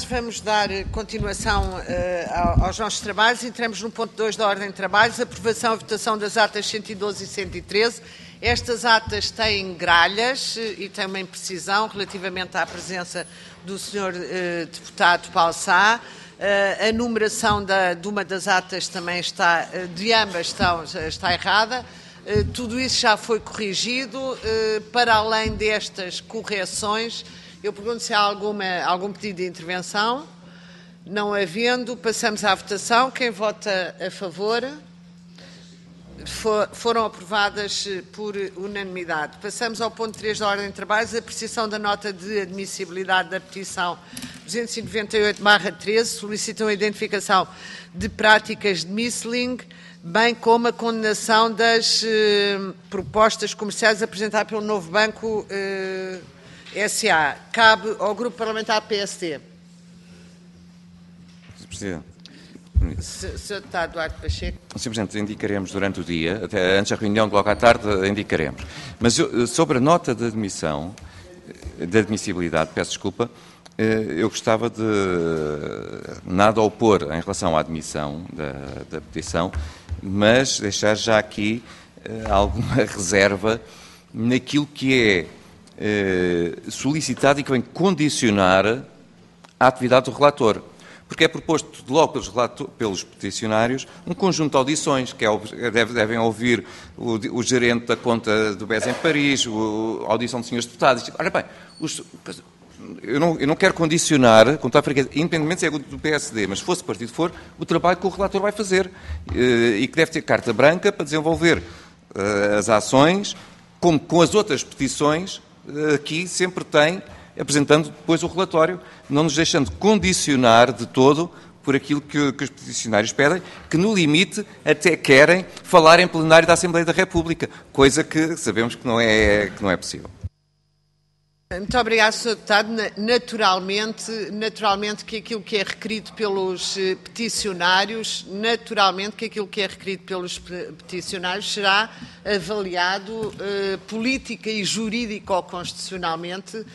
deputados, vamos dar continuação aos nossos trabalhos. Entramos no ponto 2 da ordem de trabalhos, aprovação e votação das atas 112 e 113. Estas atas têm gralhas e têm uma imprecisão relativamente à presença do Sr. Deputado Paulo Sá. A numeração de uma das atas também está, de ambas está errada. Tudo isso já foi corrigido. Para além destas correções, eu pergunto se há algum pedido de intervenção. Não havendo, passamos à votação. Quem vota a favor? Foram aprovadas por unanimidade. Passamos ao ponto 3 da ordem de trabalhos, a apreciação da nota de admissibilidade da petição 298/13, solicitam a identificação de práticas de misleading, bem como a condenação das propostas comerciais apresentadas pelo Novo Banco SA. Cabe ao Grupo Parlamentar PSD. Sr. Presidente. Sr. Deputado Duarte Pacheco. Sr. Presidente, indicaremos durante o dia, até antes da reunião de logo à tarde, indicaremos. Mas sobre a nota de admissão, de admissibilidade, peço desculpa, eu gostava de nada opor em relação à admissão da petição, mas deixar já aqui alguma reserva naquilo que é solicitado e que vem condicionar a atividade do relator. Porque é proposto logo pelos peticionários um conjunto de audições, que devem ouvir o gerente da conta do BES em Paris, a audição de senhores deputados. Ora bem, eu não quero condicionar, com toda a franqueza, independentemente se é do PSD, mas se fosse partido for, o trabalho que o relator vai fazer e que deve ter carta branca para desenvolver as ações, como com as outras petições, aqui sempre tem, apresentando depois o relatório, não nos deixando condicionar de todo por aquilo que os peticionários pedem, que no limite até querem falar em plenário da Assembleia da República, coisa que sabemos que não é possível. Muito obrigado, Sr. Deputado. Naturalmente que aquilo que é requerido pelos peticionários, será avaliado política e jurídico-constitucionalmente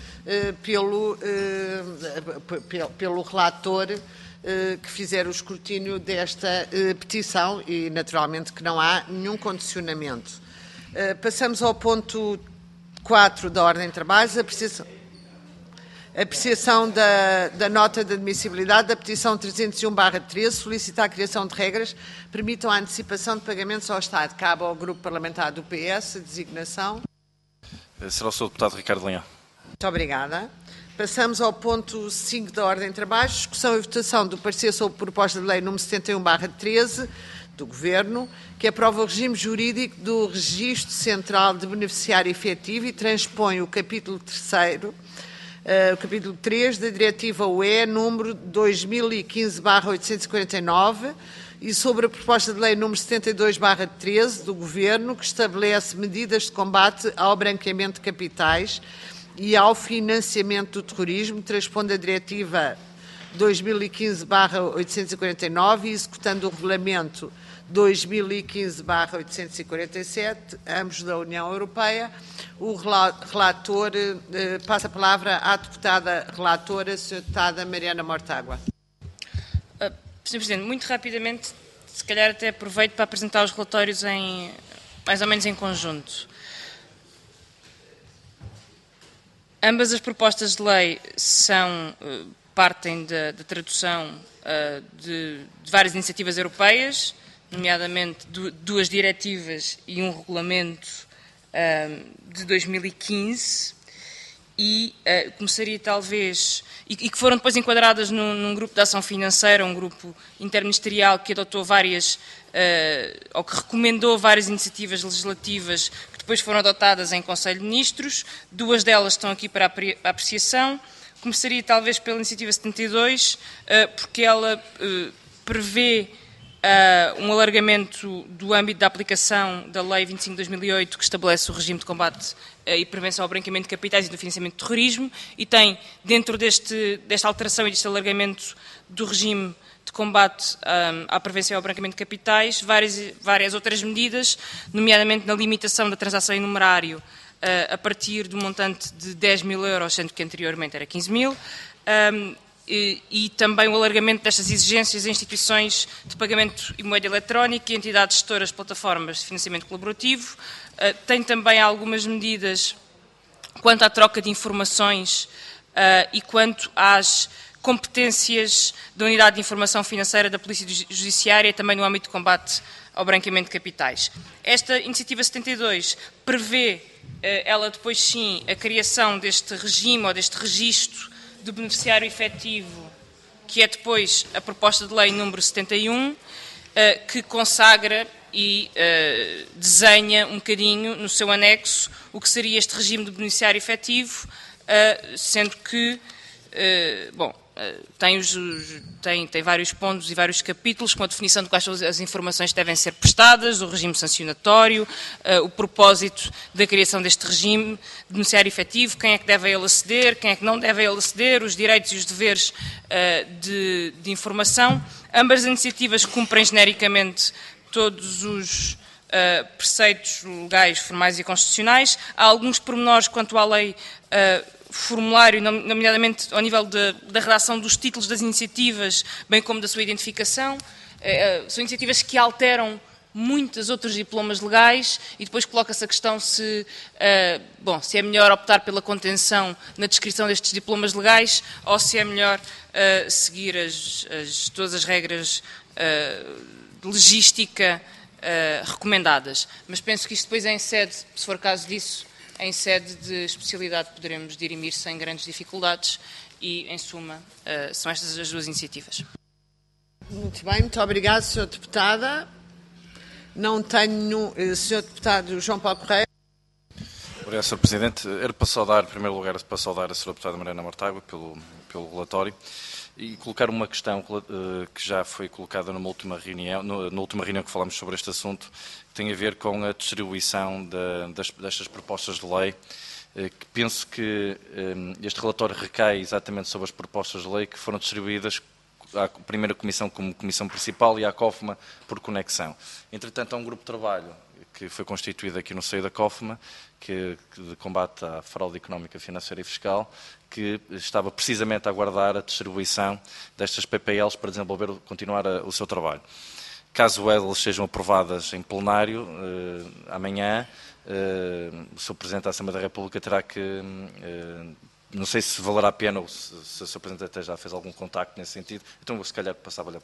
pelo relator que fizer o escrutínio desta petição e, naturalmente, que não há nenhum condicionamento. Passamos ao ponto 4 da ordem de trabalhos, apreciação da nota de admissibilidade da petição 301/13, solicita a criação de regras que permitam a antecipação de pagamentos ao Estado. Cabe ao Grupo Parlamentar do PS a designação. Será o Sr. Deputado Ricardo Leão. Muito obrigada. Passamos ao ponto 5 da ordem de trabalhos, discussão e votação do parecer sobre proposta de lei número 71/13, do Governo, que aprova o regime jurídico do Registro Central de Beneficiário Efetivo e transpõe o capítulo 3 da Diretiva UE número 2015/849 e sobre a proposta de lei número 72/13 do Governo, que estabelece medidas de combate ao branqueamento de capitais e ao financiamento do terrorismo, transpondo a Diretiva 2015/849 e executando o Regulamento 2015/847, ambos da União Europeia. O relator, passa a palavra à deputada relatora, Sra. Deputada Mariana Mortágua. Sr. Presidente, muito rapidamente, se calhar até aproveito para apresentar os relatórios mais ou menos em conjunto. Ambas as propostas de lei partem da tradução de várias iniciativas europeias, nomeadamente duas diretivas e um regulamento de 2015, e começaria talvez, e que foram depois enquadradas num grupo de ação financeira, um grupo interministerial que adotou ou que recomendou várias iniciativas legislativas que depois foram adotadas em Conselho de Ministros. Duas delas estão aqui para apreciação. Começaria talvez pela iniciativa 72, porque ela prevê um alargamento do âmbito da aplicação da Lei 25 de 2008, que estabelece o regime de combate e prevenção ao branqueamento de capitais e do financiamento de terrorismo, e tem, dentro desta alteração e deste alargamento do regime de combate à prevenção ao branqueamento de capitais, várias outras medidas, nomeadamente na limitação da transação em numerário a partir do montante de 10 mil euros, sendo que anteriormente era 15 mil, e também o alargamento destas exigências a instituições de pagamento e moeda eletrónica e entidades gestoras de plataformas de financiamento colaborativo. Tem também algumas medidas quanto à troca de informações e quanto às competências da Unidade de Informação Financeira da Polícia Judiciária, também no âmbito de combate ao branqueamento de capitais. Esta iniciativa 72 prevê, ela depois sim, a criação deste regime ou deste registro de beneficiário efetivo, que é depois a proposta de lei número 71, que consagra e desenha um bocadinho no seu anexo o que seria este regime de beneficiário efetivo, sendo que, tem vários pontos e vários capítulos com a definição de quais são as informações que devem ser prestadas, o regime sancionatório, o propósito da criação deste regime de beneficiário efetivo, quem é que deve a ele aceder, quem é que não deve a ele aceder, os direitos e os deveres de informação. Ambas as iniciativas cumprem genericamente todos os preceitos legais, formais e constitucionais. Há alguns pormenores quanto à lei formulário, nomeadamente ao nível da redação dos títulos das iniciativas, bem como da sua identificação. São iniciativas que alteram muitos outros diplomas legais e depois coloca-se a questão se é melhor optar pela contenção na descrição destes diplomas legais ou se é melhor seguir todas as regras de legística recomendadas. Mas penso que isto depois é em sede, se for caso disso, em sede de especialidade poderemos dirimir sem grandes dificuldades e, em suma, são estas as duas iniciativas. Muito bem, muito obrigado, Sr. Deputada. Não tenho... Sr. Deputado João Paulo Correia. Obrigado, Sr. Presidente. Era para saudar, em primeiro lugar, a Sra. Deputada Mariana Mortágua pelo relatório e colocar uma questão que já foi colocada numa última reunião, na última reunião que falámos sobre este assunto, que tem a ver com a distribuição destas propostas de lei. Que penso que este relatório recai exatamente sobre as propostas de lei que foram distribuídas à primeira comissão como comissão principal e à COFMA por conexão. Entretanto, há um grupo de trabalho que foi constituído aqui no seio da COFMA, de combate à fraude económica, financeira e fiscal, que estava precisamente a aguardar a distribuição destas PPLs para continuar o seu trabalho. Caso elas sejam aprovadas em plenário, amanhã, o Sr. Presidente da Assembleia da República terá que... não sei se valerá a pena ou se o Sr. Presidente até já fez algum contacto nesse sentido. Então, se calhar,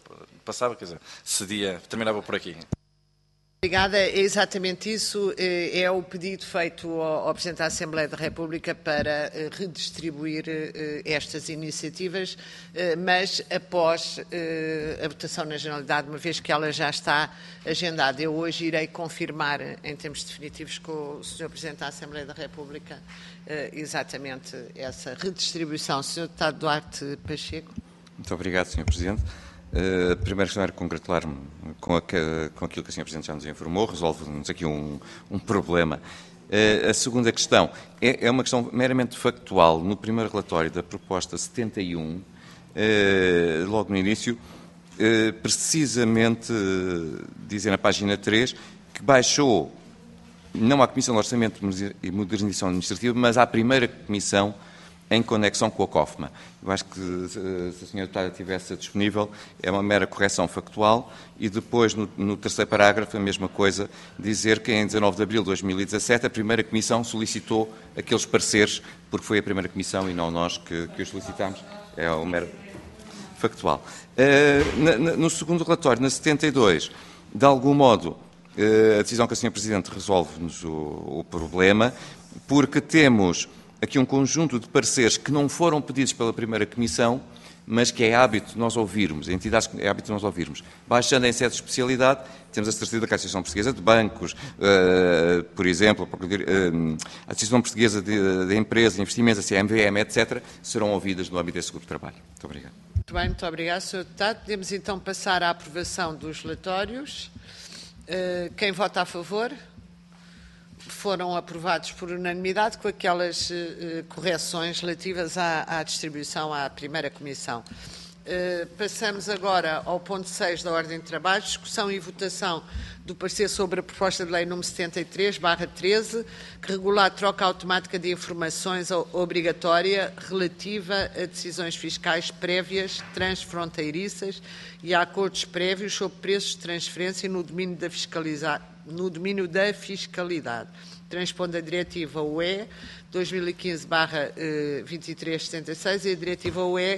terminava por aqui. Obrigada. É exatamente isso. É o pedido feito ao Presidente da Assembleia da República para redistribuir estas iniciativas, mas após a votação na Generalidade, uma vez que ela já está agendada. Eu hoje irei confirmar, em termos definitivos, com o Sr. Presidente da Assembleia da República, exatamente essa redistribuição. Sr. Deputado Duarte Pacheco. Muito obrigado, Sr. Presidente. A primeira questão era congratular-me com aquilo que a Sra. Presidente já nos informou, resolve-nos aqui um problema. A segunda questão é uma questão meramente factual. No primeiro relatório da proposta 71, logo no início, precisamente dizem na página 3 que baixou, não à Comissão de Orçamento e Modernização Administrativa, mas à primeira Comissão em conexão com a COFMA. Eu acho que, se a Sra. Deputada estivesse disponível, é uma mera correção factual e depois, no terceiro parágrafo, a mesma coisa, dizer que em 19 de abril de 2017 a primeira Comissão solicitou aqueles pareceres, porque foi a primeira Comissão e não nós que os solicitámos. É um mero factual. No segundo relatório, na 72, de algum modo, a decisão que a Sra. Presidente resolve-nos o problema, porque temos aqui um conjunto de pareceres que não foram pedidos pela primeira Comissão, mas que é hábito nós ouvirmos, entidades que é hábito nós ouvirmos. Baixando em sede de especialidade, temos a certidão da Associação Portuguesa de Bancos, por exemplo, a Associação Portuguesa de Empresas, Investimentos, a CMVM, etc., serão ouvidas no âmbito desse grupo de trabalho. Muito obrigado. Muito bem, muito obrigado, Sr. Deputado. Podemos então passar à aprovação dos relatórios. Quem vota a favor? Foram aprovados por unanimidade com aquelas correções relativas à distribuição à primeira Comissão. Passamos agora ao ponto 6 da ordem de trabalho, discussão e votação do parecer sobre a proposta de lei número 73/13, que regula a troca automática de informações obrigatória relativa a decisões fiscais prévias, transfronteiriças e a acordos prévios sobre preços de transferência no domínio da fiscalidade. Transpondo a diretiva UE 2015/2376 e a diretiva UE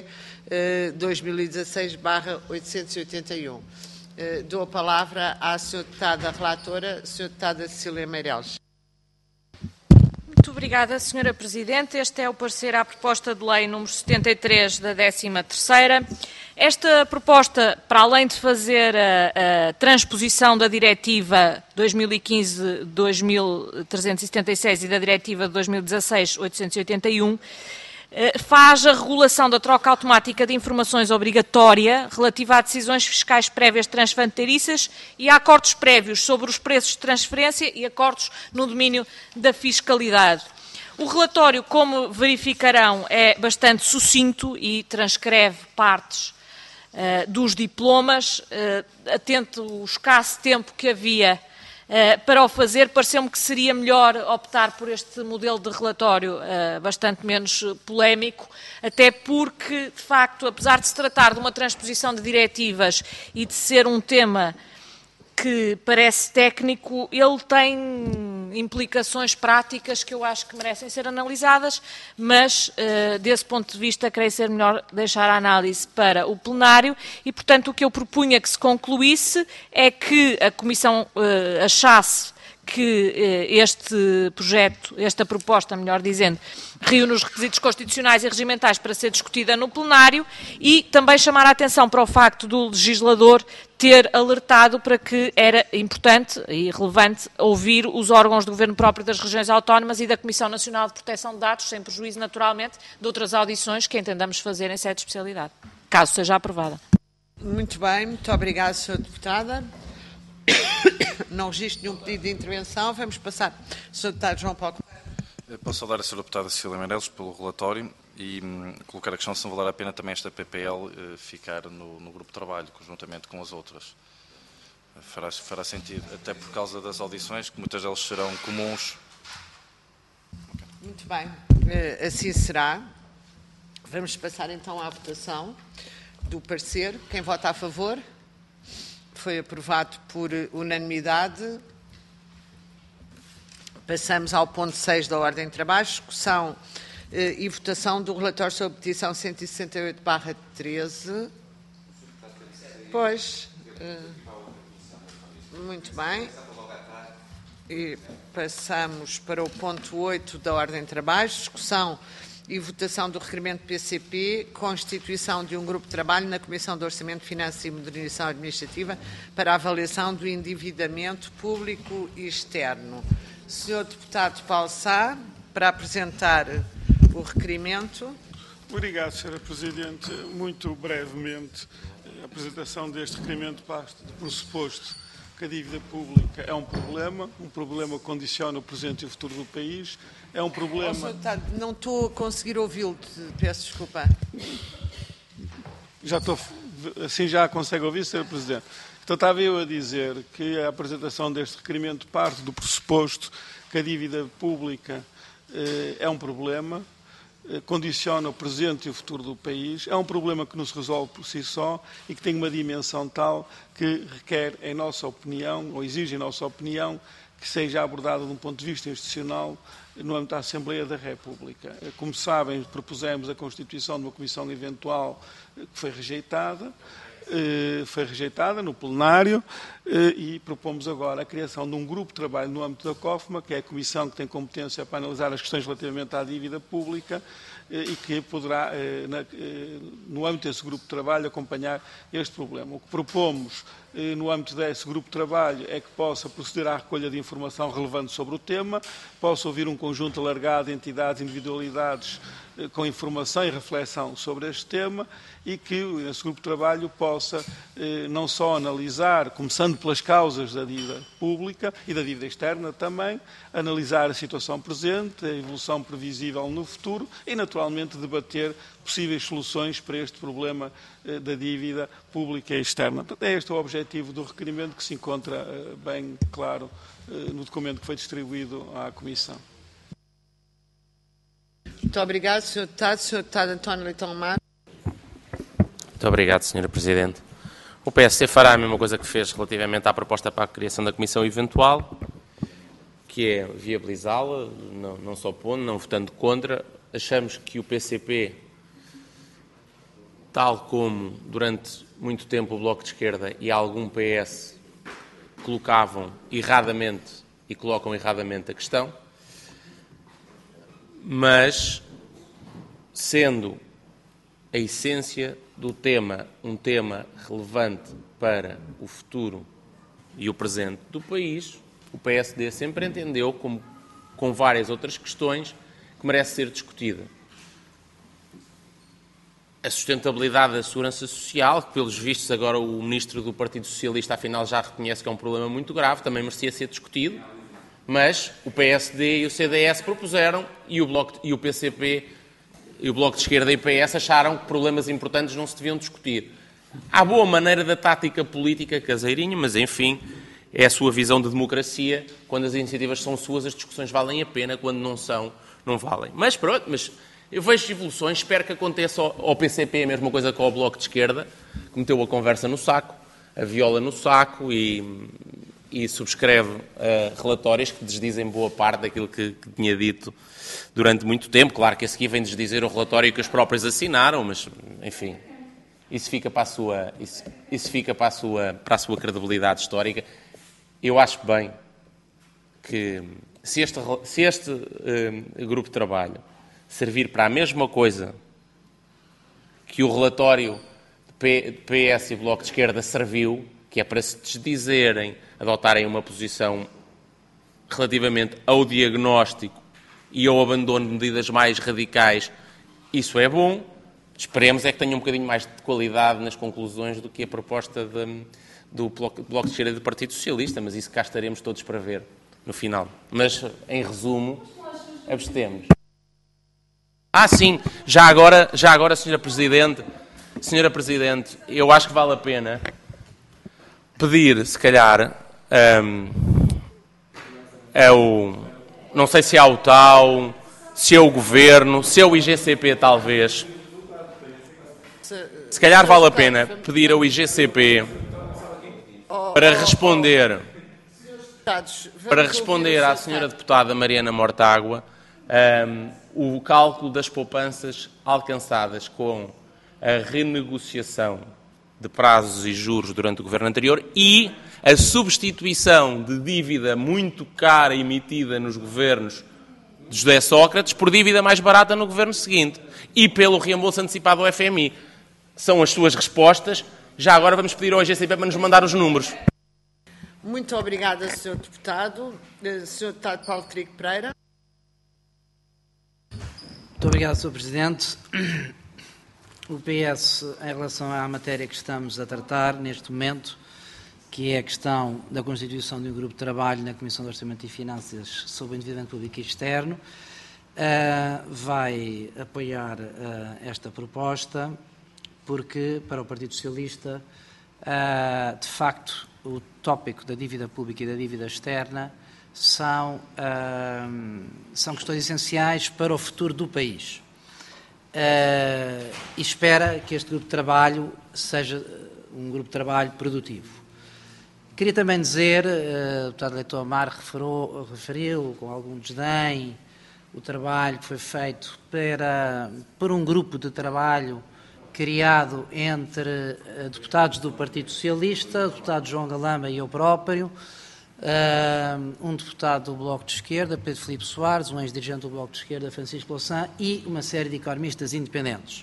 2016/881. Dou a palavra à Sra. Deputada Relatora, Sra. Deputada Cecília Meireles. Muito obrigada, Sra. Presidente. Este é o parecer à proposta de lei número 73 da 13ª. Esta proposta, para além de fazer a transposição da Diretiva 2015/2376 e da Diretiva 2016/881, faz a regulação da troca automática de informações obrigatória relativa a decisões fiscais prévias transfronteiriças e a acordos prévios sobre os preços de transferência e acordos no domínio da fiscalidade. O relatório, como verificarão, é bastante sucinto e transcreve partes dos diplomas. Atento o escasso tempo que havia para o fazer, pareceu-me que seria melhor optar por este modelo de relatório bastante menos polémico, até porque, de facto, apesar de se tratar de uma transposição de diretivas e de ser um tema que parece técnico, ele tem implicações práticas que eu acho que merecem ser analisadas, mas, desse ponto de vista, creio ser melhor deixar a análise para o plenário e, portanto, o que eu propunha que se concluísse é que a Comissão achasse que este projeto, esta proposta, melhor dizendo, reúne os requisitos constitucionais e regimentais para ser discutida no plenário e também chamar a atenção para o facto do legislador ter alertado para que era importante e relevante ouvir os órgãos do governo próprio das regiões autónomas e da Comissão Nacional de Proteção de Dados, sem prejuízo, naturalmente, de outras audições que entendamos fazer em sede de especialidade, caso seja aprovada. Muito bem, muito obrigada, Sra. Deputada. Não registro nenhum pedido de intervenção. Vamos passar. Sr. Deputado João Paulo. Posso saudar a Sra. Deputada Cecília Meireles pelo relatório e colocar a questão se não valer a pena também esta PPL ficar no grupo de trabalho, conjuntamente com as outras. Fará sentido, até por causa das audições, que muitas delas serão comuns. Muito bem, assim será. Vamos passar então à votação do parecer. Quem vota a favor? Foi aprovado por unanimidade. Passamos ao ponto 6 da ordem de trabalho, discussão e votação do relatório sobre a petição 168/13. Pois, muito bem. E passamos para o ponto 8 da ordem de trabalho, discussão e votação do requerimento PCP, constituição de um grupo de trabalho na Comissão de Orçamento, Finanças e Modernização Administrativa para a avaliação do endividamento público e externo. Sr. Deputado Paulo Sá, para apresentar o requerimento. Obrigado, Sra. Presidente. Muito brevemente, a apresentação deste requerimento parte do pressuposto que a dívida pública é um problema que condiciona o presente e o futuro do país, é um problema... Sr. Deputado, não estou a conseguir ouvi-lo, peço desculpa. Assim já consegue ouvir, Sra. Presidente. Então estava eu a dizer que a apresentação deste requerimento parte do pressuposto que a dívida pública é um problema, condiciona o presente e o futuro do país, é um problema que não se resolve por si só e que tem uma dimensão tal que requer, em nossa opinião, ou exige, em nossa opinião, que seja abordado de um ponto de vista institucional no âmbito da Assembleia da República. Como sabem, propusemos a constituição de uma comissão eventual que foi rejeitada no plenário e propomos agora a criação de um grupo de trabalho no âmbito da COFMA, que é a comissão que tem competência para analisar as questões relativamente à dívida pública e que poderá, no âmbito desse grupo de trabalho, acompanhar este problema. O que propomos no âmbito desse grupo de trabalho é que possa proceder à recolha de informação relevante sobre o tema, possa ouvir um conjunto alargado de entidades e individualidades com informação e reflexão sobre este tema e que esse grupo de trabalho possa não só analisar, começando pelas causas da dívida pública e da dívida externa também, analisar a situação presente, a evolução previsível no futuro e, naturalmente, debater possíveis soluções para este problema da dívida pública e externa. Portanto, é este o objetivo do requerimento que se encontra bem claro no documento que foi distribuído à Comissão. Muito obrigado, Sr. Deputado. Sr. Deputado António Leitão Amaro. Muito obrigado, Sra. Presidente. O PSD fará a mesma coisa que fez relativamente à proposta para a criação da Comissão Eventual, que é viabilizá-la, não só pondo, não votando contra. Achamos que o PCP, tal como durante muito tempo o Bloco de Esquerda e algum PS colocavam erradamente e colocam erradamente a questão, mas sendo a essência do tema um tema relevante para o futuro e o presente do país, o PSD sempre entendeu, como com várias outras questões, que merece ser discutida. A sustentabilidade da segurança social, que pelos vistos agora o Ministro do Partido Socialista afinal já reconhece que é um problema muito grave, também merecia ser discutido, mas o PSD e o CDS propuseram e o PCP e o Bloco de Esquerda e o PS acharam que problemas importantes não se deviam discutir. Há boa maneira da tática política caseirinha, mas enfim, é a sua visão de democracia. Quando as iniciativas são suas, as discussões valem a pena, quando não são, não valem. Mas pronto, mas eu vejo evoluções, espero que aconteça ao PCP a mesma coisa que ao Bloco de Esquerda, que meteu a conversa no saco, a viola no saco e subscreve relatórios que desdizem boa parte daquilo que tinha dito durante muito tempo. Claro que a seguir vem desdizer o relatório que os próprios assinaram, mas, enfim, isso fica para a sua credibilidade histórica. Eu acho bem que, se este grupo de trabalho servir para a mesma coisa que o relatório de PS e Bloco de Esquerda serviu, que é para se desdizerem, adotarem uma posição relativamente ao diagnóstico e ao abandono de medidas mais radicais, isso é bom. Esperemos é que tenha um bocadinho mais de qualidade nas conclusões do que a proposta do Bloco de Esquerda e do Partido Socialista, mas isso cá estaremos todos para ver no final. Mas, em resumo, abstemos. Sim, já agora, Sra. Presidente, eu acho que vale a pena pedir, se calhar, não sei se é o TAU, se é o Governo, se é o IGCP, talvez. Se calhar vale a pena pedir ao IGCP para responder à Sra. Deputada Mariana Mortágua o cálculo das poupanças alcançadas com a renegociação de prazos e juros durante o governo anterior e a substituição de dívida muito cara emitida nos governos de José Sócrates por dívida mais barata no governo seguinte e pelo reembolso antecipado ao FMI. São as suas respostas. Já agora vamos pedir ao IGCP para nos mandar os números. Muito obrigada, Sr. Deputado. Sr. Deputado Paulo Trigo Pereira. Muito obrigado, Sr. Presidente. O PS, em relação à matéria que estamos a tratar neste momento, que é a questão da constituição de um grupo de trabalho na Comissão de Orçamento e Finanças sobre o endividamento público e externo, vai apoiar esta proposta, porque, para o Partido Socialista, de facto, o tópico da dívida pública e da dívida externa são questões essenciais para o futuro do país. E espera que este grupo de trabalho seja um grupo de trabalho produtivo. Queria também dizer, o deputado Leitão Amaro referiu com algum desdém o trabalho que foi feito por um grupo de trabalho criado entre deputados do Partido Socialista, o deputado João Galamba e eu próprio, um deputado do Bloco de Esquerda, Pedro Filipe Soares, um ex-dirigente do Bloco de Esquerda, Francisco Louçã, e uma série de economistas independentes.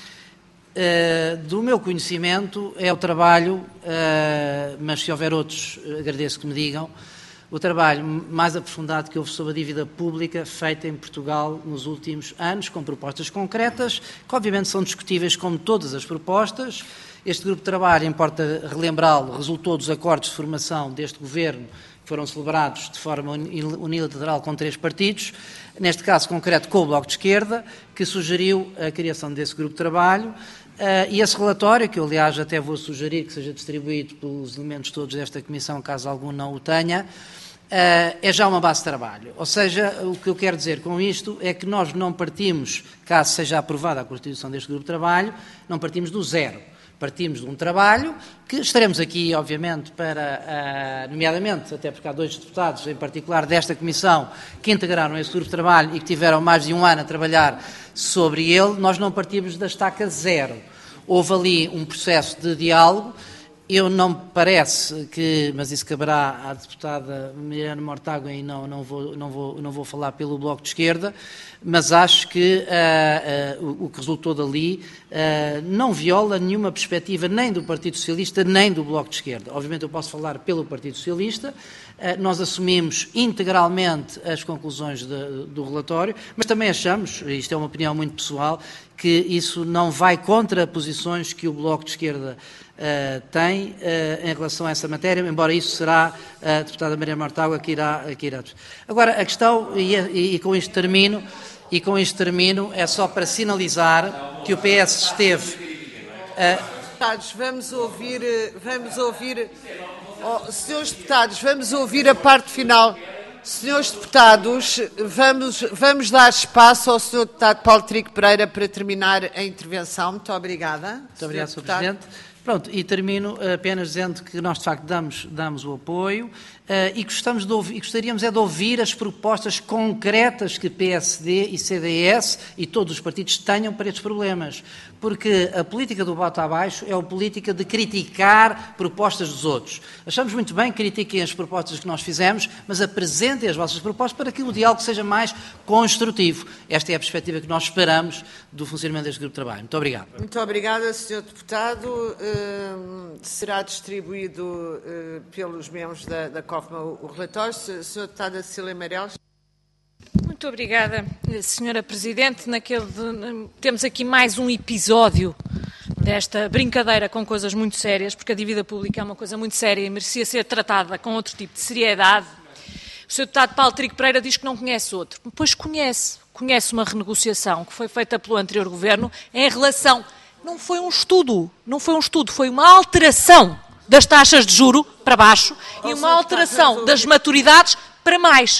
Do meu conhecimento é o trabalho, mas se houver outros, agradeço que me digam, o trabalho mais aprofundado que houve sobre a dívida pública feita em Portugal nos últimos anos, com propostas concretas, que obviamente são discutíveis como todas as propostas. Este grupo de trabalho, importa relembrá-lo, resultou dos acordos de formação deste Governo, que foram celebrados de forma unilateral com 3 partidos, neste caso concreto com o Bloco de Esquerda, que sugeriu a criação desse grupo de trabalho. E esse relatório, que eu aliás até vou sugerir que seja distribuído pelos elementos todos desta Comissão, caso algum não o tenha, é já uma base de trabalho. Ou seja, o que eu quero dizer com isto é que nós não partimos, caso seja aprovada a constituição deste grupo de trabalho, não partimos do zero. Partimos de um trabalho que estaremos aqui, obviamente, para, nomeadamente, até porque há 2 deputados, em particular desta Comissão, que integraram esse grupo de trabalho e que tiveram mais de um ano a trabalhar sobre ele. Nós não partimos da estaca zero. Houve ali um processo de diálogo. Eu não me parece que, mas isso caberá à deputada Mariana Mortágua e não vou falar pelo Bloco de Esquerda, mas acho que o que resultou dali não viola nenhuma perspectiva nem do Partido Socialista nem do Bloco de Esquerda. Obviamente eu posso falar pelo Partido Socialista, nós assumimos integralmente as conclusões do relatório, mas também achamos, e isto é uma opinião muito pessoal, que isso não vai contra posições que o Bloco de Esquerda tem em relação a essa matéria, embora isso será a deputada Mariana Mortágua que irá. Agora, a questão, e com isto termino, é só para sinalizar que o PS esteve... Vamos ouvir, senhores deputados, vamos ouvir a parte final. Senhores deputados, vamos dar espaço ao senhor deputado Paulo Trigo Pereira para terminar a intervenção. Muito obrigada. Muito obrigado, Sr. Presidente. Pronto, e termino apenas dizendo que nós, de facto, damos o apoio e gostaríamos de ouvir as propostas concretas que PSD e CDS e todos os partidos tenham para estes problemas. Porque a política do bota abaixo é a política de criticar propostas dos outros. Achamos muito bem que critiquem as propostas que nós fizemos, mas apresentem as vossas propostas para que o diálogo seja mais construtivo. Esta é a perspectiva que nós esperamos do funcionamento deste grupo de trabalho. Muito obrigado. Muito obrigada, Sr. Deputado. Será distribuído pelos membros da COFMA o relatório. Sr. Deputada Cecília Meireles. Muito obrigada, Sra. Presidente. Temos aqui mais um episódio desta brincadeira com coisas muito sérias, porque a dívida pública é uma coisa muito séria e merecia ser tratada com outro tipo de seriedade. O Sr. Deputado Paulo Trigo Pereira diz que não conhece outro. Pois conhece uma renegociação que foi feita pelo anterior Governo em relação... Não foi um estudo, foi uma alteração das taxas de juro para baixo e uma alteração das maturidades para mais.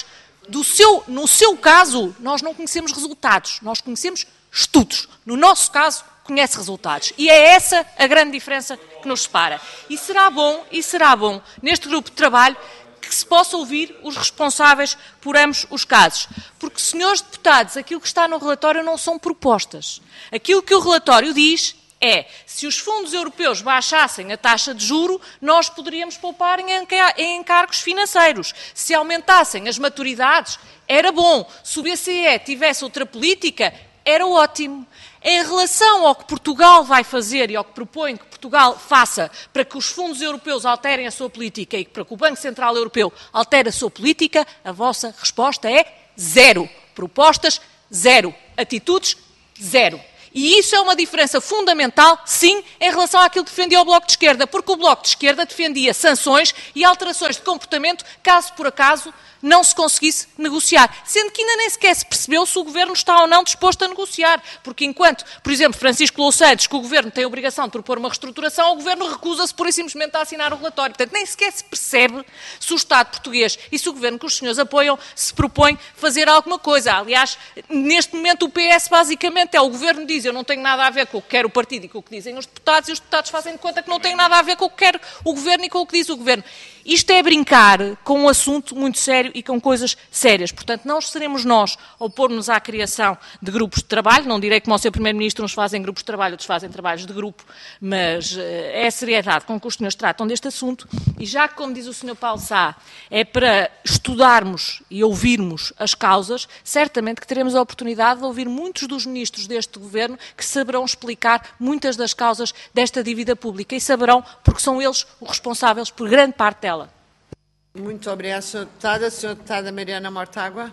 No seu caso, nós não conhecemos resultados, nós conhecemos estudos. No nosso caso, conhece resultados. E é essa a grande diferença que nos separa. E será bom, neste grupo de trabalho, que se possa ouvir os responsáveis por ambos os casos. Porque, senhores deputados, aquilo que está no relatório não são propostas. Aquilo que o relatório diz é, se os fundos europeus baixassem a taxa de juro, nós poderíamos poupar em encargos financeiros. Se aumentassem as maturidades, era bom. Se o BCE tivesse outra política, era ótimo. Em relação ao que Portugal vai fazer e ao que propõe que Portugal faça para que os fundos europeus alterem a sua política e para que o Banco Central Europeu altere a sua política, a vossa resposta é zero. Propostas, zero. Atitudes, zero. E isso é uma diferença fundamental, sim, em relação àquilo que defendia o Bloco de Esquerda, porque o Bloco de Esquerda defendia sanções e alterações de comportamento, caso por acaso não se conseguisse negociar, sendo que ainda nem sequer se percebeu se o Governo está ou não disposto a negociar, porque enquanto, por exemplo, Francisco Louçã diz que o Governo tem a obrigação de propor uma reestruturação, o Governo recusa-se pura e simplesmente a assinar o relatório. Portanto, nem sequer se percebe se o Estado português e se o Governo que os senhores apoiam se propõe fazer alguma coisa. Aliás, neste momento o PS basicamente o Governo diz eu não tenho nada a ver com o que quer o partido e com o que dizem os deputados, e os deputados fazem de conta que não têm nada a ver com o que quer o Governo e com o que diz o Governo. Isto é brincar com um assunto muito sério e com coisas sérias. Portanto, não seremos nós a opor-nos à criação de grupos de trabalho. Não direi como ao Sr. Primeiro-Ministro, uns fazem grupos de trabalho, outros fazem trabalhos de grupo, mas é a seriedade com que os senhores tratam deste assunto. E já que, como diz o Sr. Paulo Sá, é para estudarmos e ouvirmos as causas, certamente que teremos a oportunidade de ouvir muitos dos ministros deste Governo que saberão explicar muitas das causas desta dívida pública e saberão porque são eles os responsáveis por grande parte dela. Muito obrigada, Sra. Deputada. Sra. Deputada Mariana Mortágua.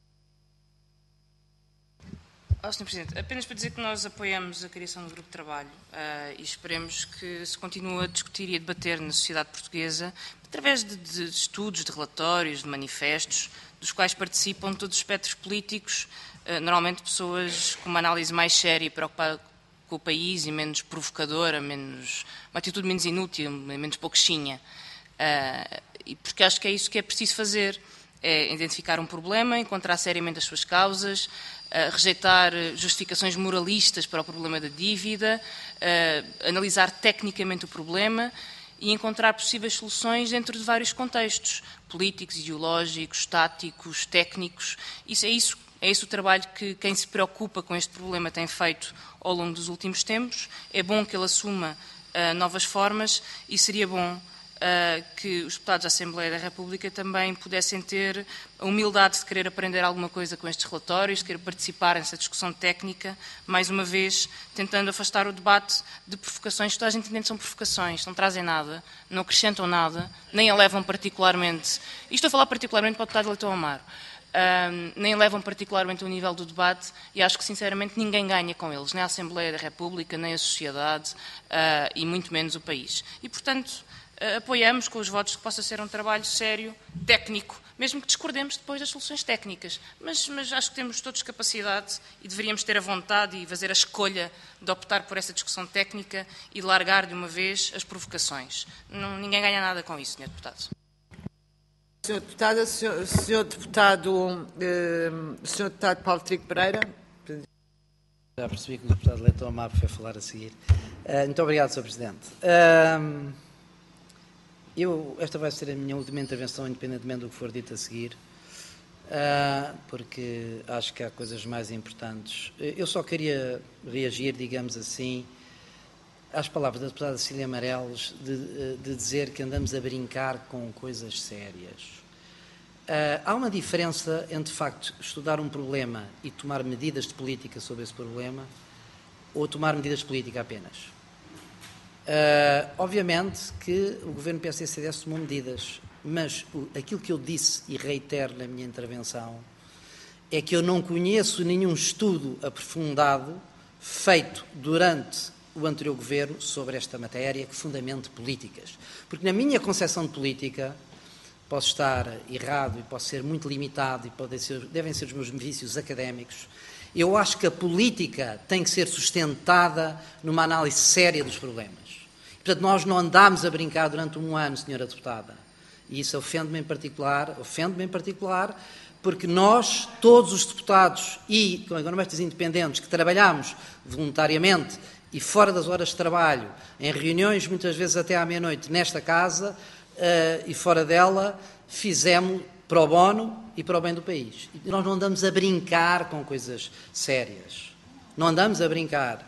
Sr. Presidente, apenas para dizer que nós apoiamos a criação do grupo de trabalho e esperemos que se continue a discutir e a debater na sociedade portuguesa através de estudos, de relatórios, de manifestos, dos quais participam todos os espectros políticos, normalmente pessoas com uma análise mais séria e preocupada com o país e menos provocadora, uma atitude menos inútil, menos pouquinha. E porque acho que é isso que é preciso fazer, é identificar um problema, encontrar seriamente as suas causas, rejeitar justificações moralistas para o problema da dívida, analisar tecnicamente o problema e encontrar possíveis soluções dentro de vários contextos, políticos, ideológicos, táticos, técnicos. É isso o trabalho que quem se preocupa com este problema tem feito ao longo dos últimos tempos. É bom que ele assuma novas formas e seria bom que os deputados da Assembleia da República também pudessem ter a humildade de querer aprender alguma coisa com estes relatórios, de querer participar nessa discussão técnica, mais uma vez tentando afastar o debate de provocações que toda a gente entende são provocações, não trazem nada, não acrescentam nada, nem elevam particularmente, e estou a falar particularmente para o deputado Leitão Amaro, nem levam particularmente o nível do debate e acho que sinceramente ninguém ganha com eles, nem a Assembleia da República, nem a sociedade e muito menos o país. E portanto apoiamos com os votos que possa ser um trabalho sério, técnico, mesmo que discordemos depois das soluções técnicas. Mas acho que temos todos capacidade e deveríamos ter a vontade e fazer a escolha de optar por essa discussão técnica e largar de uma vez as provocações. Ninguém ganha nada com isso, Sr. Deputado. Sra. Deputada, Sr. Deputado Paulo Trigo Pereira. Já percebi que o deputado Leitão Amaro foi falar a seguir. Muito obrigado, Sr. Presidente. Esta vai ser a minha última intervenção, independentemente do que for dito a seguir, porque acho que há coisas mais importantes. Eu só queria reagir, digamos assim, às palavras da deputada Cecília Amarelos de dizer que andamos a brincar com coisas sérias. Há uma diferença entre, de facto, estudar um problema e tomar medidas de política sobre esse problema ou tomar medidas de política apenas. Obviamente que o Governo PSD-CDS tomou medidas, mas aquilo que eu disse e reitero na minha intervenção é que eu não conheço nenhum estudo aprofundado feito durante o anterior Governo sobre esta matéria que fundamente políticas. Porque na minha concepção de política, posso estar errado e posso ser muito limitado e devem ser os meus vícios académicos, eu acho que a política tem que ser sustentada numa análise séria dos problemas. Portanto, nós não andámos a brincar durante um ano, Sra. Deputada. E isso ofende-me em particular, porque nós, todos os deputados e economistas independentes que trabalhamos voluntariamente e fora das horas de trabalho, em reuniões muitas vezes até à meia-noite nesta casa e fora dela, fizemos pro bono e para o bem do país. E nós não andamos a brincar com coisas sérias. Não andamos a brincar.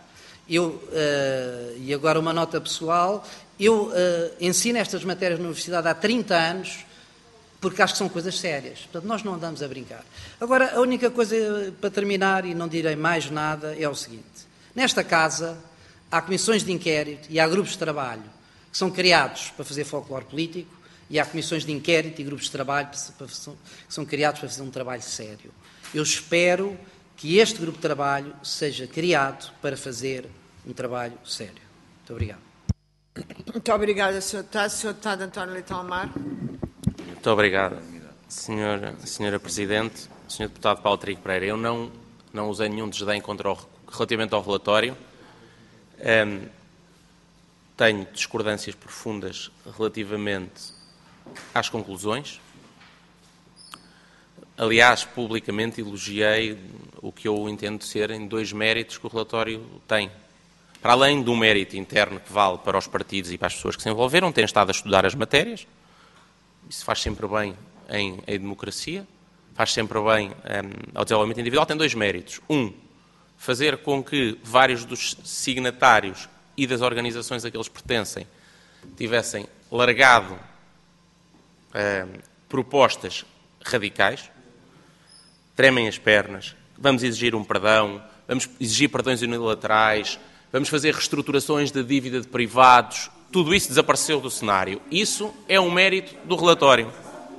E agora uma nota pessoal, eu ensino estas matérias na universidade há 30 anos porque acho que são coisas sérias. Portanto, nós não andamos a brincar. Agora, a única coisa, para terminar, e não direi mais nada, é o seguinte. Nesta casa há comissões de inquérito e há grupos de trabalho que são criados para fazer folclore político e há comissões de inquérito e grupos de trabalho que são criados para fazer um trabalho sério. Eu espero que este grupo de trabalho seja criado para fazer um trabalho sério. Muito obrigado. Muito obrigada, Sr. Deputado. Sr. Deputado António Leitão Amaro. Muito obrigado, Senhora Presidente. Sr. Deputado Paulo Trigo Pereira, eu não usei nenhum desdém relativamente ao relatório. Tenho discordâncias profundas relativamente às conclusões. Aliás, publicamente elogiei o que eu entendo serem dois méritos que o relatório tem. Para além do mérito interno que vale para os partidos e para as pessoas que se envolveram, têm estado a estudar as matérias. Isso faz sempre bem em democracia, faz sempre bem ao desenvolvimento individual. Tem dois méritos. Um, fazer com que vários dos signatários e das organizações a que eles pertencem tivessem largado propostas radicais. Tremem as pernas, vamos exigir um perdão, vamos exigir perdões unilaterais, vamos fazer reestruturações da dívida de privados, tudo isso desapareceu do cenário. Isso é um mérito do relatório.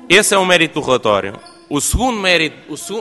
Esse é o mérito do relatório. O segundo mérito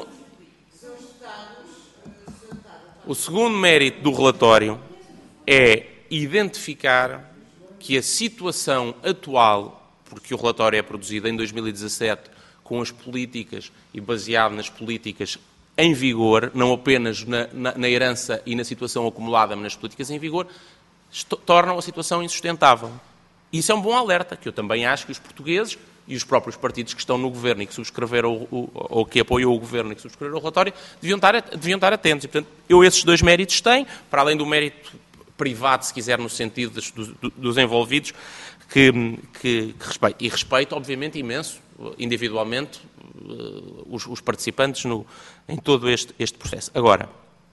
do relatório é identificar que a situação atual, porque o relatório é produzido em 2017 com as políticas e baseado nas políticas em vigor, não apenas na herança e na situação acumulada, mas nas políticas em vigor, tornam a situação insustentável. Isso é um bom alerta, que eu também acho que os portugueses e os próprios partidos que estão no governo e que subscreveram, ou que apoiam o governo e que subscreveram o relatório, deviam estar atentos. E, portanto, eu esses dois méritos tenho, para além do mérito privado, se quiser, no sentido dos envolvidos, que respeito. E respeito, obviamente, imenso, individualmente, os participantes em todo este processo. Agora,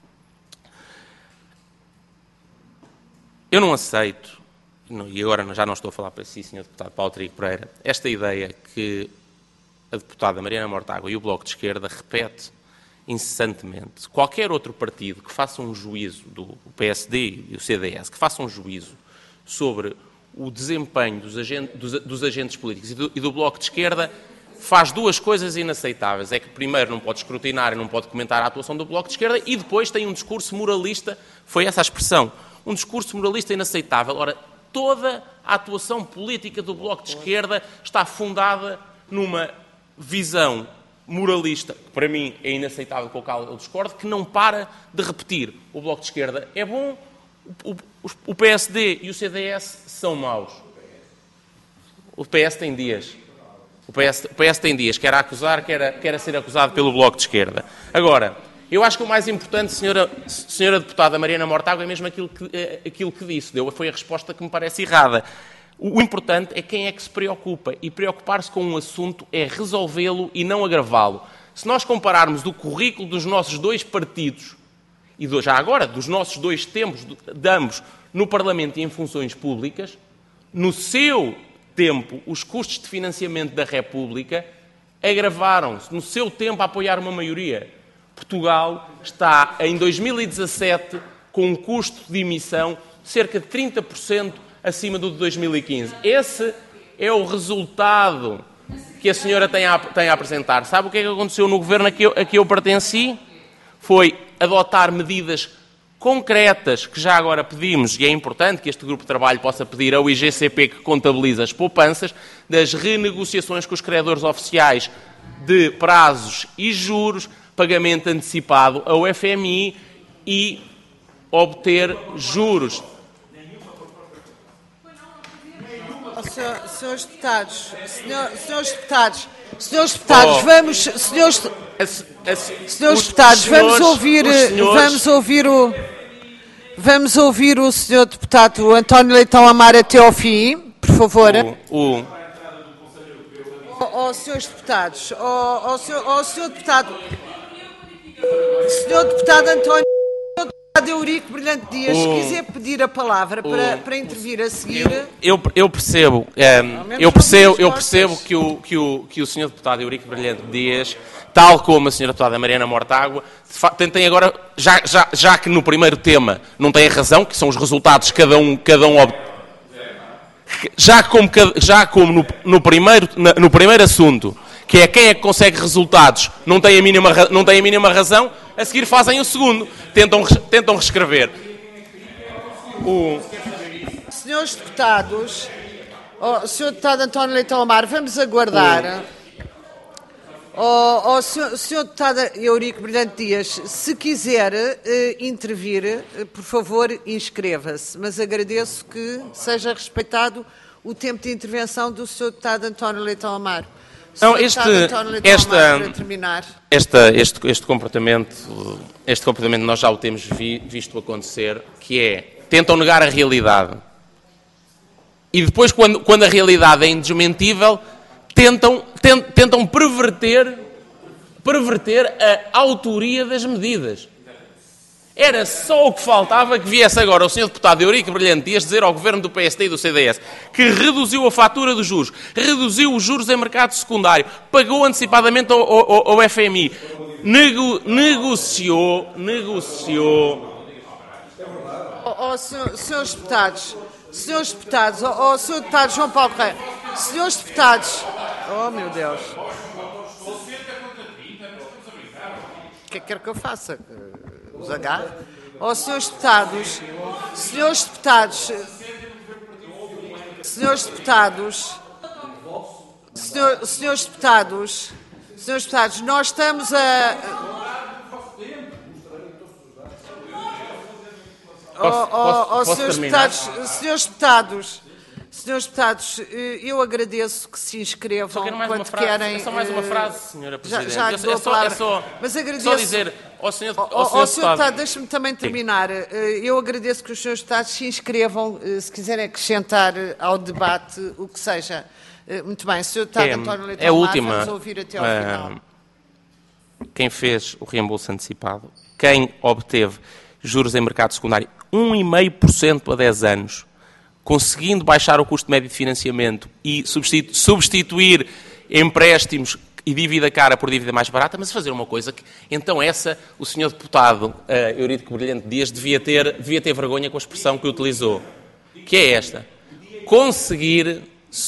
eu não aceito, e agora já não estou a falar para si, Sr. Deputado Paulo Trigo Pereira, esta ideia que a deputada Mariana Mortágua e o Bloco de Esquerda repete incessantemente. Qualquer outro partido que faça um juízo, do PSD e o CDS, que faça um juízo sobre o desempenho dos agentes políticos e do Bloco de Esquerda, faz duas coisas inaceitáveis. É que primeiro não pode escrutinar e não pode comentar a atuação do Bloco de Esquerda e depois tem um discurso moralista, foi essa a expressão, um discurso moralista inaceitável. Ora, toda a atuação política do Bloco de Esquerda está fundada numa visão moralista, que para mim é inaceitável, com o qual eu discordo, que não para de repetir. O Bloco de Esquerda é bom, o PSD e o CDS são maus. O PS tem dias. O PS tem dias, quer a acusar, quer a ser acusado pelo Bloco de Esquerda. Agora, eu acho que o mais importante, senhora deputada Mariana Mortágua, é mesmo aquilo que disse. Foi a resposta que me parece errada. O importante é quem é que se preocupa. E preocupar-se com um assunto é resolvê-lo e não agravá-lo. Se nós compararmos o currículo dos nossos dois partidos, e já agora dos nossos dois tempos de ambos no Parlamento e em funções públicas, no seu tempo, os custos de financiamento da República agravaram-se. No seu tempo, a apoiar uma maioria. Portugal está, em 2017, com um custo de emissão cerca de 30% acima do de 2015. Esse é o resultado que a senhora tem a apresentar. Sabe o que é que aconteceu no governo a que eu pertenci? Foi adotar medidas concretas, que já agora pedimos, e é importante que este grupo de trabalho possa pedir ao IGCP, que contabiliza as poupanças, das renegociações com os credores oficiais de prazos e juros, pagamento antecipado ao FMI e obter juros. Senhores deputados, vamos ouvir o senhor deputado António Leitão Amar até ao fim, por favor. Senhores deputados, senhor deputado António Eurico Brilhante Dias, se quiser pedir a palavra para intervir a seguir... Eu percebo que o senhor deputado Eurico Brilhante Dias, tal como a senhora deputada Mariana Mortágua, tentem agora, já que no primeiro tema não tem razão, que são os resultados cada um já como no primeiro assunto, que é quem é que consegue resultados, não tem a mínima razão, a seguir fazem o segundo, tentam reescrever. Senhores deputados, senhor deputado António Leitão Amar, vamos aguardar. Senhor deputado Eurico Brilhante Dias, se quiser intervir, por favor, inscreva-se, mas agradeço que seja respeitado o tempo de intervenção do senhor deputado António Leitão Amar. Não, este comportamento nós já o temos visto acontecer, que é, tentam negar a realidade. E depois, quando a realidade é indesmentível, tentam perverter a autoria das medidas. Era só o que faltava que viesse agora o Sr. Deputado Eurico Brilhante Dias dizer ao Governo do PSD e do CDS que reduziu a fatura dos juros, reduziu os juros em mercado secundário, pagou antecipadamente ao FMI, negociou... Senhores deputados, senhor deputado João Paulo Correia, senhores deputados, Oh, meu Deus. O que é que quer que eu faça? Os agarre? Oh, senhores deputados, senhores deputados, senhores deputados, senhores deputados, nós estamos a... Senhores deputados, eu agradeço que se inscrevam quando querem... É só mais uma frase, Sra. Presidente. Mas agradeço... Só dizer ao Sr. Deputado, deixe-me também terminar. Eu agradeço que os senhores deputados se inscrevam, se quiserem acrescentar ao debate o que seja. Muito bem, Sr. Deputado António Leitão Amaro, vamos ouvir até ao final. Quem fez o reembolso antecipado, quem obteve juros em mercado secundário 1,5% a 10 anos, conseguindo baixar o custo médio de financiamento e substituir empréstimos e dívida cara por dívida mais barata, mas fazer uma coisa que, então essa, o Sr. Deputado Eurídico Brilhante Dias devia ter vergonha com a expressão que utilizou, que é esta: conseguir...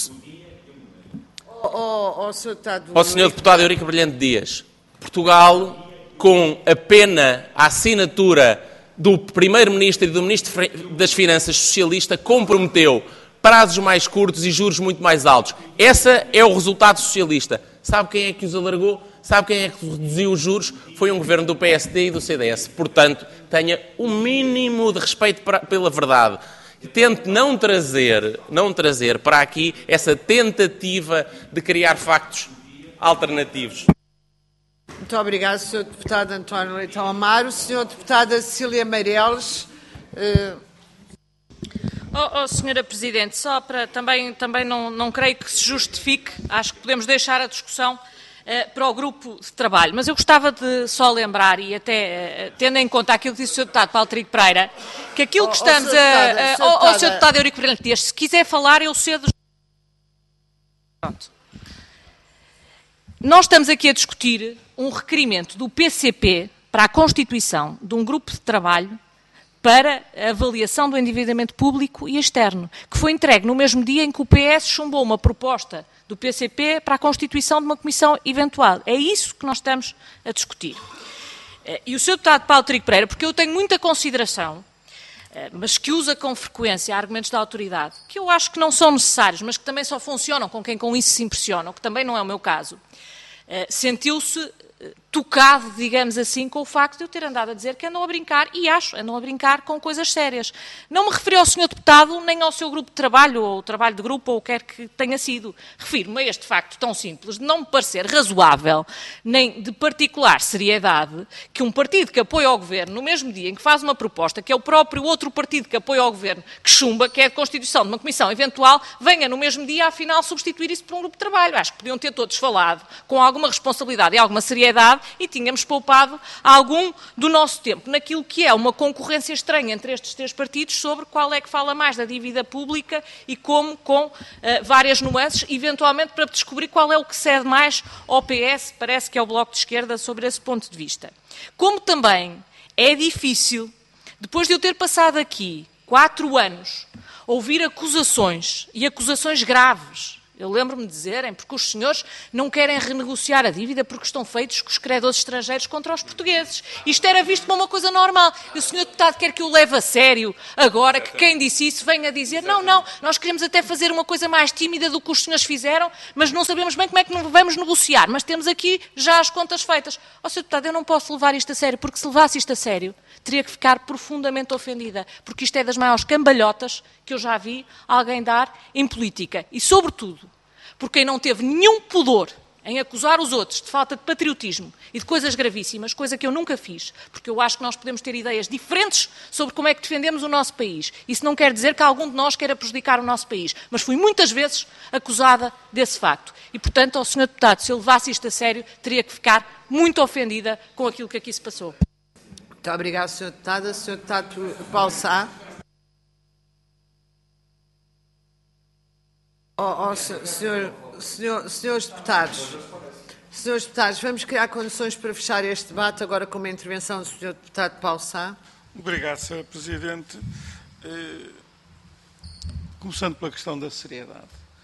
Ao Sr. Deputado Eurídico Brilhante Dias, Portugal, com a assinatura do Primeiro-Ministro e do Ministro das Finanças socialista, comprometeu prazos mais curtos e juros muito mais altos. Esse é o resultado socialista. Sabe quem é que os alargou? Sabe quem é que reduziu os juros? Foi um governo do PSD e do CDS. Portanto, tenha o mínimo de respeito pela verdade. E tente não trazer para aqui essa tentativa de criar factos alternativos. Muito obrigado, Sr. Deputado António Leitão Amaro. Sra. Deputada Cecília Meireles. Sra. Presidente, só para também não creio que se justifique, acho que podemos deixar a discussão para o grupo de trabalho, mas eu gostava de só lembrar, e até tendo em conta aquilo que disse o Sr. Deputado Paulo Trigo Pereira, que aquilo que estamos ao Sr. Deputado Eurico Brilhante Dias, se quiser falar, eu cedo. Pronto. Nós estamos aqui a discutir um requerimento do PCP para a constituição de um grupo de trabalho para a avaliação do endividamento público e externo, que foi entregue no mesmo dia em que o PS chumbou uma proposta do PCP para a constituição de uma comissão eventual. É isso que nós estamos a discutir. E o Sr. Deputado Paulo Trigo Pereira, porque eu tenho muita consideração, mas que usa com frequência argumentos da autoridade, que eu acho que não são necessários, mas que também só funcionam com quem com isso se impressiona, o que também não é o meu caso, sentiu-se tocado, digamos assim, com o facto de eu ter andado a dizer que andam a brincar, e andam a brincar com coisas sérias. Não me referi ao Sr. Deputado, nem ao seu grupo de trabalho, ou trabalho de grupo, ou o que quer que tenha sido. Refiro-me a este facto tão simples, de não me parecer razoável, nem de particular seriedade, que um partido que apoia o Governo, no mesmo dia em que faz uma proposta, que é o próprio outro partido que apoia o Governo, que chumba, que é a constituição de uma comissão eventual, venha no mesmo dia, afinal, substituir isso por um grupo de trabalho. Acho que podiam ter todos falado com alguma responsabilidade e alguma seriedade, e tínhamos poupado algum do nosso tempo naquilo que é uma concorrência estranha entre estes três partidos sobre qual é que fala mais da dívida pública e como, com várias nuances, eventualmente para descobrir qual é o que cede mais ao PS, parece que é o Bloco de Esquerda, sobre esse ponto de vista. Como também é difícil, depois de eu ter passado aqui 4 anos, ouvir acusações, e acusações graves. Eu lembro-me de dizerem, porque os senhores não querem renegociar a dívida porque estão feitos com os credores estrangeiros contra os portugueses. Isto era visto como uma coisa normal. E o senhor deputado quer que eu leve a sério agora que quem disse isso venha dizer não, nós queremos até fazer uma coisa mais tímida do que os senhores fizeram, mas não sabemos bem como é que vamos negociar, mas temos aqui já as contas feitas. Ó, senhor deputado, eu não posso levar isto a sério, porque se levasse isto a sério, teria que ficar profundamente ofendida, porque isto é das maiores cambalhotas que eu já vi alguém dar em política. E, sobretudo, por quem não teve nenhum pudor em acusar os outros de falta de patriotismo e de coisas gravíssimas, coisa que eu nunca fiz, porque eu acho que nós podemos ter ideias diferentes sobre como é que defendemos o nosso país. Isso não quer dizer que algum de nós queira prejudicar o nosso país, mas fui muitas vezes acusada desse facto. E, portanto, ao Sr. Deputado, se eu levasse isto a sério, teria que ficar muito ofendida com aquilo que aqui se passou. Muito obrigado, Sr. Deputado. Sr. Deputado Paulo Sá. Senhores deputados, vamos criar condições para fechar este debate agora com uma intervenção do Sr. Deputado Paulo Sá. Obrigado, Sra. Presidente. Começando pela questão da seriedade.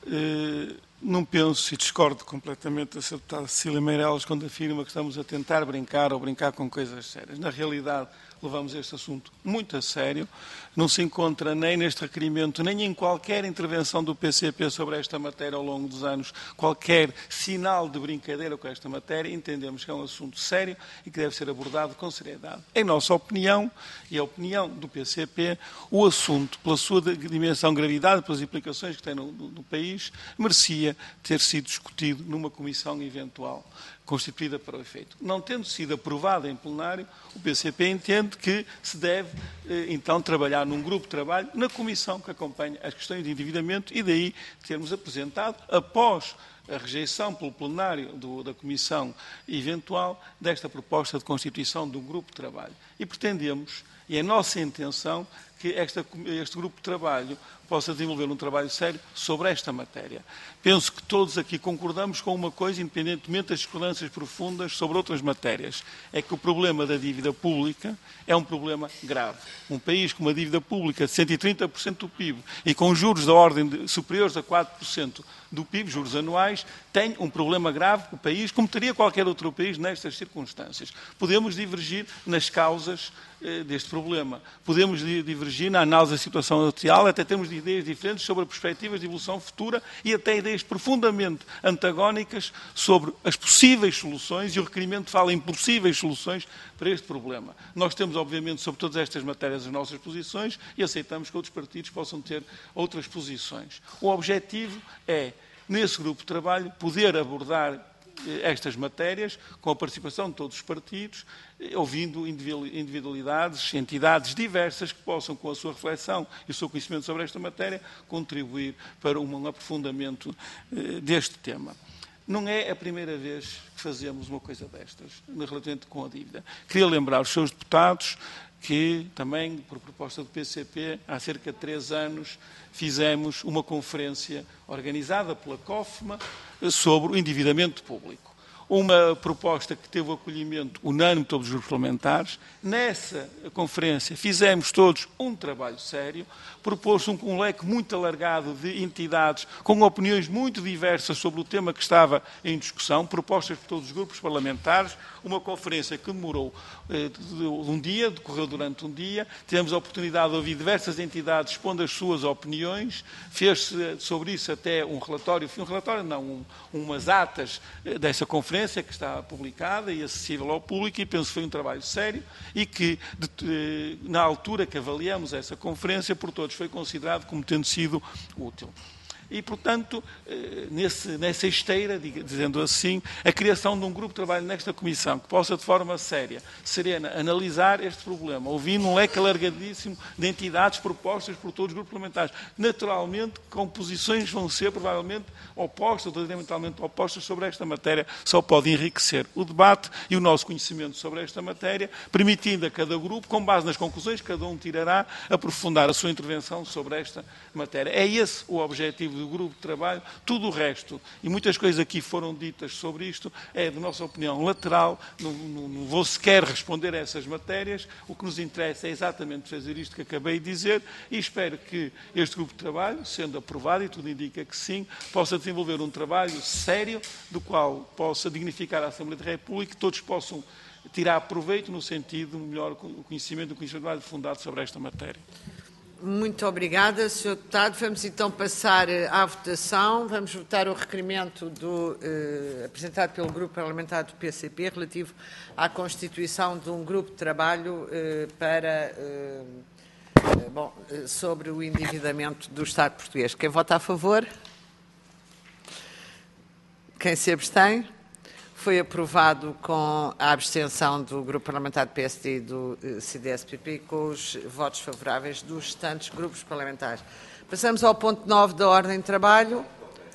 Não penso e discordo completamente da Sra. Deputada Cecília Meireles quando afirma que estamos a tentar brincar ou brincar com coisas sérias. Na realidade, levamos este assunto muito a sério. Não se encontra nem neste requerimento, nem em qualquer intervenção do PCP sobre esta matéria ao longo dos anos, qualquer sinal de brincadeira com esta matéria. Entendemos que é um assunto sério e que deve ser abordado com seriedade. Em nossa opinião, e a opinião do PCP, o assunto, pela sua dimensão, gravidade, pelas implicações que tem no país, merecia ter sido discutido numa comissão eventual constituída para o efeito. Não tendo sido aprovada em plenário, o PCP entende que se deve, então, trabalhar num grupo de trabalho na comissão que acompanha as questões de endividamento e daí termos apresentado, após a rejeição pelo plenário da comissão eventual, desta proposta de constituição de um grupo de trabalho. E pretendemos, e é nossa intenção, que este grupo de trabalho possa desenvolver um trabalho sério sobre esta matéria. Penso que todos aqui concordamos com uma coisa, independentemente das discordâncias profundas sobre outras matérias, é que o problema da dívida pública é um problema grave. Um país com uma dívida pública de 130% do PIB e com juros da ordem superiores a 4% do PIB, juros anuais, tem um problema grave o país, como teria qualquer outro país nestas circunstâncias. Podemos divergir nas causas deste problema. Podemos divergir na análise da situação atual, até temos ideias diferentes sobre perspectivas de evolução futura e até ideias profundamente antagónicas sobre as possíveis soluções, e o requerimento fala em possíveis soluções para este problema. Nós temos, obviamente, sobre todas estas matérias as nossas posições e aceitamos que outros partidos possam ter outras posições. O objetivo é, nesse grupo de trabalho, poder abordar estas matérias com a participação de todos os partidos, ouvindo individualidades, entidades diversas que possam, com a sua reflexão e o seu conhecimento sobre esta matéria, contribuir para um aprofundamento deste tema. Não é a primeira vez que fazemos uma coisa destas, relativamente com a dívida. Queria lembrar os seus deputados que também, por proposta do PCP, há cerca de 3 anos, fizemos uma conferência organizada pela COFMA sobre o endividamento público. Uma proposta que teve o acolhimento unânime de todos os grupos parlamentares. Nessa conferência fizemos todos um trabalho sério, propôs um leque muito alargado de entidades com opiniões muito diversas sobre o tema que estava em discussão, propostas por todos os grupos parlamentares, uma conferência que demorou um dia, decorreu durante um dia, tivemos a oportunidade de ouvir diversas entidades expondo as suas opiniões, fez-se sobre isso até umas atas dessa conferência que está publicada e acessível ao público, e penso que foi um trabalho sério e que, na altura que avaliamos essa conferência, por todos foi considerado como tendo sido útil. E, portanto, nessa esteira, dizendo assim, a criação de um grupo de trabalho nesta comissão que possa, de forma séria, serena, analisar este problema, ouvindo um leque alargadíssimo de entidades propostas por todos os grupos parlamentares. Naturalmente, com posições vão ser, provavelmente, opostas, fundamentalmente opostas sobre esta matéria, só pode enriquecer o debate e o nosso conhecimento sobre esta matéria, permitindo a cada grupo, com base nas conclusões que cada um tirará, aprofundar a sua intervenção sobre esta matéria. É esse o objetivo do grupo de trabalho. Tudo o resto, e muitas coisas aqui foram ditas sobre isto, é, de nossa opinião, lateral. Não vou sequer responder a essas matérias. O que nos interessa é exatamente fazer isto que acabei de dizer, e espero que este grupo de trabalho, sendo aprovado, e tudo indica que sim, possa desenvolver um trabalho sério, do qual possa dignificar a Assembleia da República, e todos possam tirar proveito no sentido de um melhor conhecimento fundado sobre esta matéria. Muito obrigada, Sr. Deputado. Vamos então passar à votação. Vamos votar o requerimento apresentado pelo Grupo Parlamentar do PCP relativo à constituição de um grupo de trabalho sobre o endividamento do Estado português. Quem vota a favor? Quem se abstém? Foi aprovado com a abstenção do Grupo Parlamentar do PSD e do CDS-PP, com os votos favoráveis dos restantes grupos parlamentares. Passamos ao ponto 9 da ordem de trabalho.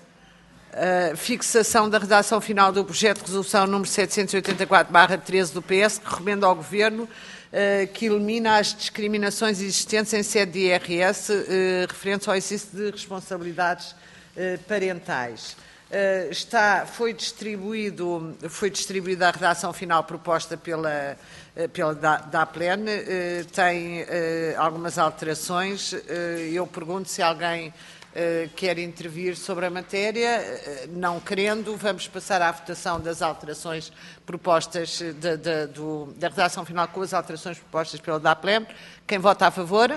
Fixação da redação final do projeto de resolução número 784/13 do PS, que recomenda ao Governo que elimina as discriminações existentes em sede de IRS referentes ao exercício de responsabilidades parentais. Foi distribuída a redação final proposta pela DAPLEN, tem algumas alterações. Eu pergunto se alguém quer intervir sobre a matéria. Não querendo, vamos passar à votação das alterações propostas da redação final com as alterações propostas pela DAPLEN. Quem vota a favor?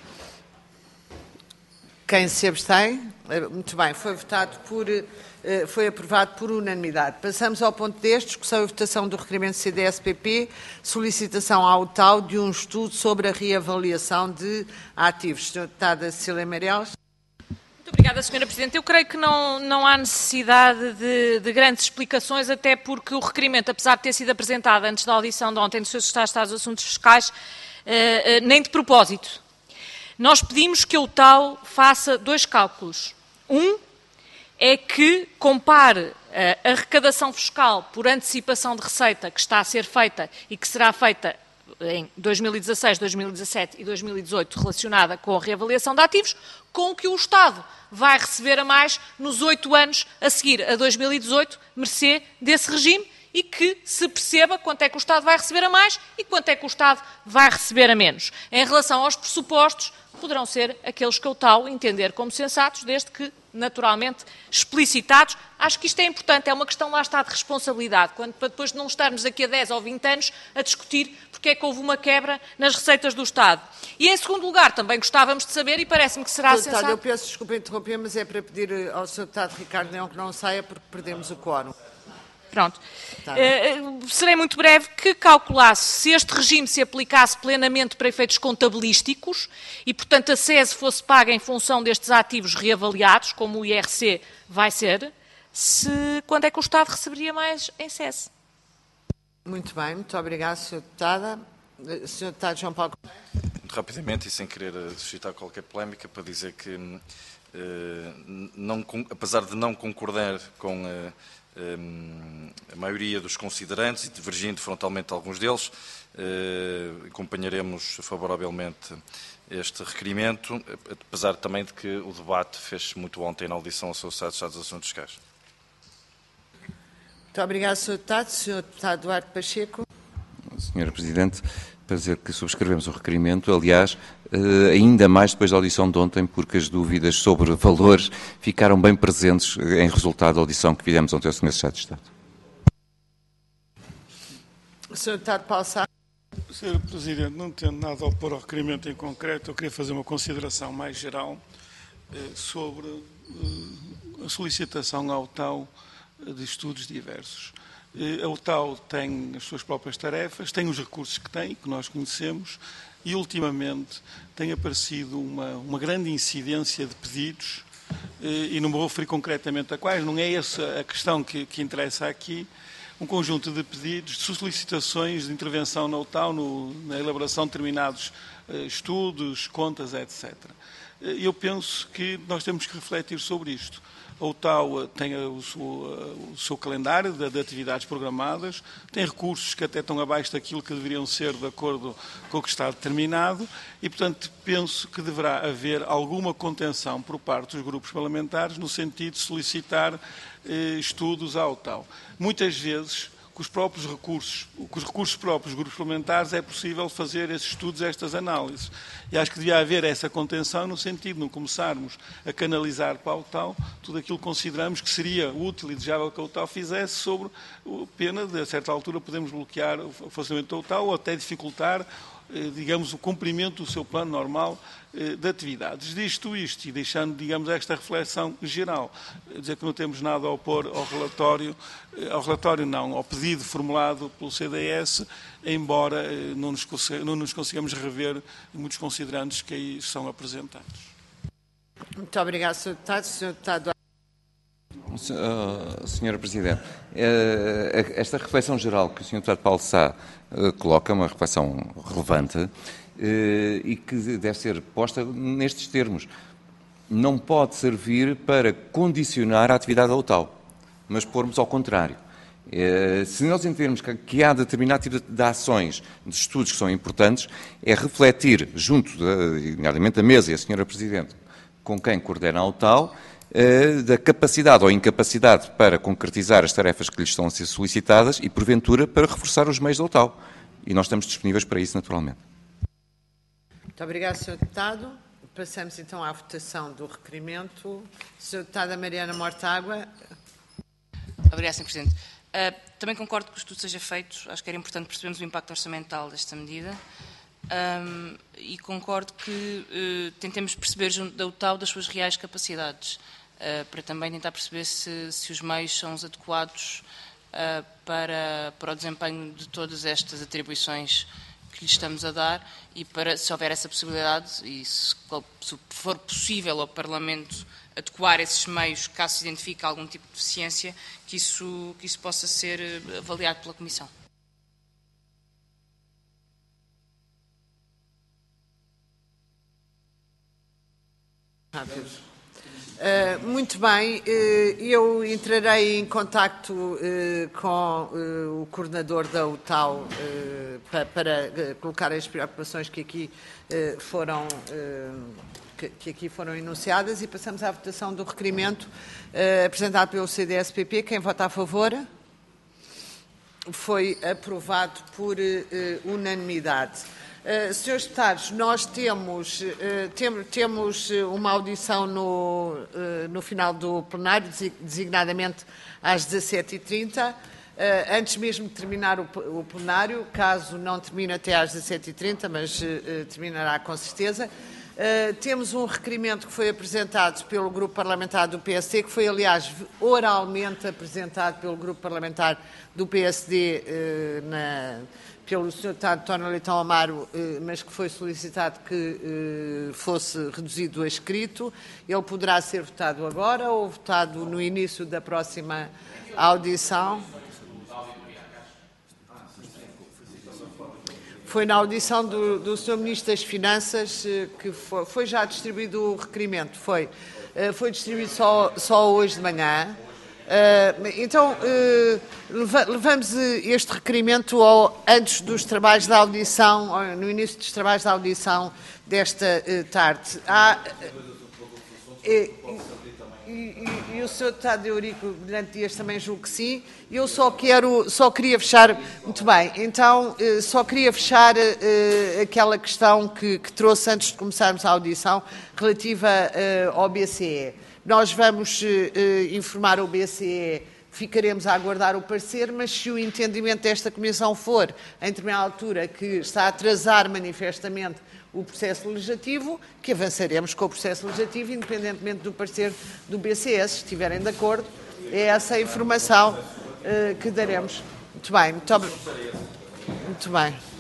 Quem se abstém? Muito bem, foi aprovado por unanimidade. Passamos ao ponto 10, discussão e votação do requerimento CDS-PP, solicitação à UTAU de um estudo sobre a reavaliação de ativos. Sra. Deputada Cecília Meirelles. Muito obrigada, Sra. Presidente. Eu creio que não há necessidade de grandes explicações, até porque o requerimento, apesar de ter sido apresentado antes da audição de ontem do Sr. Secretário de Estado dos Assuntos Fiscais, nem de propósito. Nós pedimos que a UTAU faça 2 cálculos. Um é que compare a arrecadação fiscal por antecipação de receita que está a ser feita e que será feita em 2016, 2017 e 2018 relacionada com a reavaliação de ativos, com o que o Estado vai receber a mais nos 8 anos a seguir a 2018, mercê desse regime, e que se perceba quanto é que o Estado vai receber a mais e quanto é que o Estado vai receber a menos. Em relação aos pressupostos, poderão ser aqueles que a UTAU entender como sensatos, desde que, naturalmente, explicitados. Acho que isto é importante, é uma questão, lá está, de responsabilidade, para depois não estarmos daqui a 10 ou 20 anos a discutir porque é que houve uma quebra nas receitas do Estado. E, em segundo lugar, também gostávamos de saber, e parece-me que será sensato... Eu peço desculpa interromper, mas é para pedir ao Sr. Deputado Ricardo Leão que não saia, porque perdemos o quórum. Pronto. Serei muito breve, que calculasse se este regime se aplicasse plenamente para efeitos contabilísticos e, portanto, a SES fosse paga em função destes ativos reavaliados, como o IRC vai ser, quando é que o Estado receberia mais em SES? Muito bem, muito obrigado, Sra. Deputada. Sr. Deputado João Paulo. Muito rapidamente, e sem querer suscitar qualquer polémica, para dizer que, apesar de não concordar com a maioria dos considerantes e divergindo frontalmente alguns deles, acompanharemos favoravelmente este requerimento, apesar também de que o debate fez-se muito ontem na audição ao Sr. Secretário de Estado dos Assuntos Fiscais. Muito obrigado, Sr. Deputado. Sr. Deputado Duarte Pacheco. Sra. Presidente, para dizer que subscrevemos o requerimento, aliás, ainda mais depois da audição de ontem, porque as dúvidas sobre valores ficaram bem presentes em resultado da audição que fizemos ontem ao Sr. Secretário de Estado. Sr. Deputado Paulo Sá. Sra. Presidente, não tendo nada a opor ao requerimento em concreto, eu queria fazer uma consideração mais geral sobre a solicitação à UTAU de estudos diversos. A UTAU tem as suas próprias tarefas, tem os recursos que tem, que nós conhecemos, e ultimamente tem aparecido uma grande incidência de pedidos, e não me vou referir concretamente a quais, não é essa a questão que interessa aqui, um conjunto de pedidos, de solicitações de intervenção na UTAU, na elaboração de determinados estudos, contas, etc. Eu penso que nós temos que refletir sobre isto. A UTAU tem o seu calendário de atividades programadas, tem recursos que até estão abaixo daquilo que deveriam ser de acordo com o que está determinado e, portanto, penso que deverá haver alguma contenção por parte dos grupos parlamentares no sentido de solicitar estudos à UTAU. Muitas vezes, com os recursos próprios dos grupos parlamentares, é possível fazer esses estudos, estas análises. E acho que devia haver essa contenção no sentido de não começarmos a canalizar para a UTAU tudo aquilo que consideramos que seria útil e desejável que a UTAU fizesse, sobre pena de, a certa altura, podemos bloquear o funcionamento da UTAU ou até dificultar, digamos, o cumprimento do seu plano normal de atividades. Disto isto e deixando, digamos, esta reflexão geral, dizer que não temos nada a opor ao pedido formulado pelo CDS, embora não nos consigamos rever muitos considerantes que aí são apresentados. Muito obrigado, Sr. Deputado. Sr. Deputado. Sra. Presidente, esta reflexão geral que o Sr. Deputado Paulo Sá coloca, uma reflexão relevante e que deve ser posta nestes termos. Não pode servir para condicionar a atividade da UTAU, mas pormos ao contrário. Se nós entendermos que há determinado tipo de ações, de estudos que são importantes, é refletir junto, nomeadamente a mesa e a Sra. Presidente, com quem coordena a UTAU, da capacidade ou incapacidade para concretizar as tarefas que lhes estão a ser solicitadas e, porventura, para reforçar os meios da OTAU. E nós estamos disponíveis para isso, naturalmente. Muito obrigado, Sr. Deputado. Passamos então à votação do requerimento. Sra. Deputada Mariana Mortágua. Obrigada, Sr. Presidente. Também concordo que o estudo seja feito. Acho que era importante percebermos o impacto orçamental desta medida. E concordo que tentemos perceber junto da OTAU das suas reais capacidades, para também tentar perceber se os meios são os adequados para o desempenho de todas estas atribuições que lhe estamos a dar e para, se houver essa possibilidade e se for possível ao Parlamento adequar esses meios, caso se identifique algum tipo de deficiência, que isso possa ser avaliado pela Comissão. Muito bem, eu entrarei em contacto com o coordenador da OTAU para colocar as preocupações que aqui foram enunciadas e passamos à votação do requerimento apresentado pelo CDS-PP. Quem vota a favor? Foi aprovado por unanimidade. Senhores deputados, nós temos uma audição no final do plenário, designadamente às 17h30, antes mesmo de terminar o plenário, caso não termine até às 17h30, mas terminará com certeza. Temos um requerimento que foi apresentado pelo Grupo Parlamentar do PSD, que foi, aliás, oralmente apresentado pelo Grupo Parlamentar do PSD pelo Sr. Deputado António Leitão Amaro, mas que foi solicitado que fosse reduzido a escrito. Ele poderá ser votado agora ou votado no início da próxima audição. Foi na audição do Sr. Ministro das Finanças que foi já distribuído o requerimento. Foi distribuído só hoje de manhã. Então, levamos este requerimento antes dos trabalhos da audição, no início dos trabalhos da audição desta tarde. E o Sr. Deputado Eurico Brilhante Dias também julgo que sim. Eu só queria fechar, muito bem, então só queria fechar aquela questão que trouxe antes de começarmos a audição, relativa ao BCE. Nós vamos informar o BCE, ficaremos a aguardar o parecer, mas se o entendimento desta Comissão for, em determinada altura, que está a atrasar manifestamente o processo legislativo, que avançaremos com o processo legislativo, independentemente do parecer do BCE, se estiverem de acordo. É essa a informação que daremos. Muito bem, muito bem.